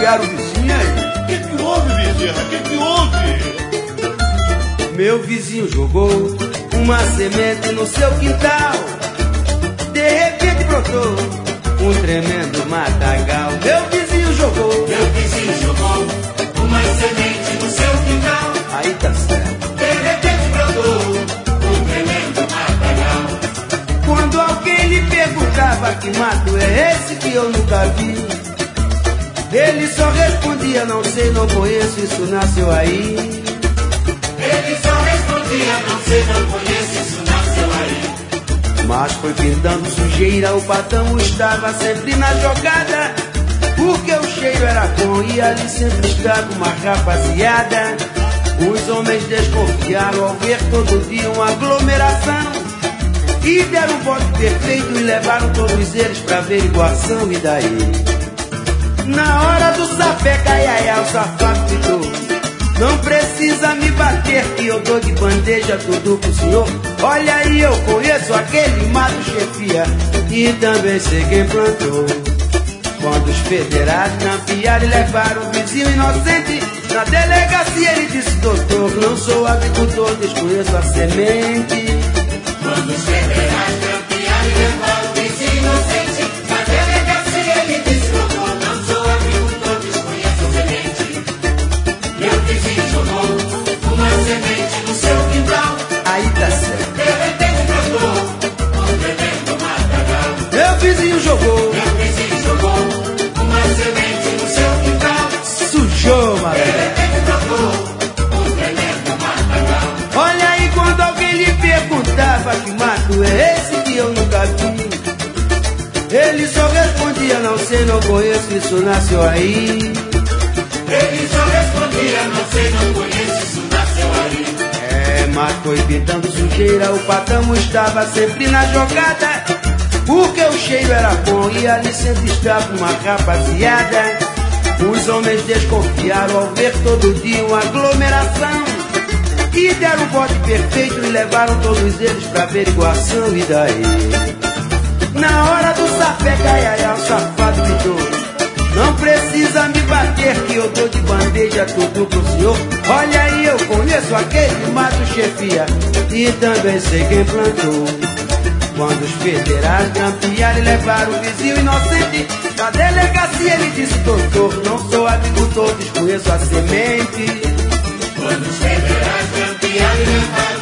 pegaram o vizinho aí. O que houve, Bezerra? O que houve? Meu vizinho jogou uma semente no seu quintal. De repente brotou um tremendo matagal. Meu vizinho jogou uma semente no seu quintal. Aí tá certo. De repente brotou um tremendo matagal. Quando alguém lhe perguntava que mato é esse que eu nunca vi, ele só respondia: não sei, não conheço, isso nasceu aí. Ele só respondia: não sei, não conheço, isso nasceu aí. Mas foi pintando sujeira, o patrão estava sempre na jogada, porque o cheiro era bom e ali sempre estava uma rapaziada. Os homens desconfiaram ao ver todo dia uma aglomeração e deram um voto perfeito e levaram todos eles pra averiguação. E daí? Na hora do sapeca, o safado gritou: não precisa me bater que eu dou de bandeja tudo pro senhor. Olha aí, eu conheço aquele mato chefia e também sei quem plantou. Quando os federados campearam e levaram o vizinho inocente na delegacia, ele disse: doutor, não sou agricultor, desconheço a semente. Quando os federados campearam e levaram o vizinho inocente na delegacia, ele disse: doutor, não sou agricultor, desconheço a semente. Meu vizinho jogou uma semente no seu quintal. Aí tá certo. De repente brotou um tremendo matagal. Meu vizinho jogou uma semente no seu quintal. Sujou, De malandro. repente brotou um tremendo matagal. Olha aí, quando alguém lhe perguntava que mato é esse que eu nunca vi, ele só respondia: não sei, não conheço, isso nasceu aí. Ele só respondia: não sei, não conheço, isso nasceu aí. Mas foi pintando sujeira, o patrão estava sempre na jogada, porque o cheiro era bom e ali sempre estava uma rapaziada. Os homens desconfiaram ao ver todo dia uma aglomeração e deram um bote perfeito e levaram todos eles pra averiguação. E daí? Na hora do sapeca, o safado gritou: não precisa me bater que eu dou de bandeja tudo pro senhor. Olha aí, eu conheço aquele mato chefia e também sei quem plantou. Quando os federados campearam e levaram o vizinho inocente na delegacia, ele disse: doutor, não sou agricultor, desconheço a semente. Quando os federados campearam e levaram